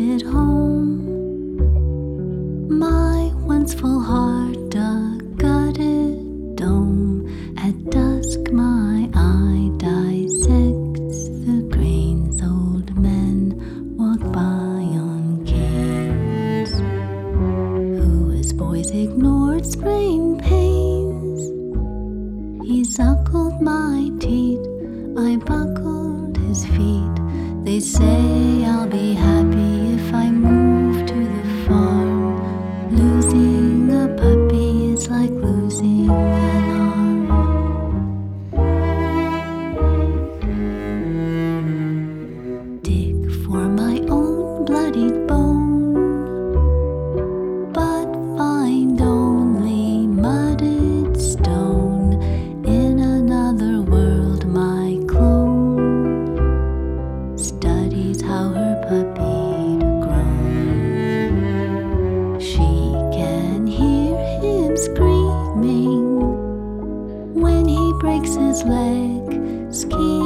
at home. My once full heart, a gutted dome. At dusk my eye dissects the grains. Old men walk by on canes. Who as boys ignored sprain pains. He suckled my teat, I buckled his feet. They say I'll be happy if I move to the farm. Losing a puppy is like losing an arm. Dig for my own bloodied bone, but find only mudded stone. In another world my clone studies how her puppy'd grown. She can hear him screaming when he breaks his leg, skiing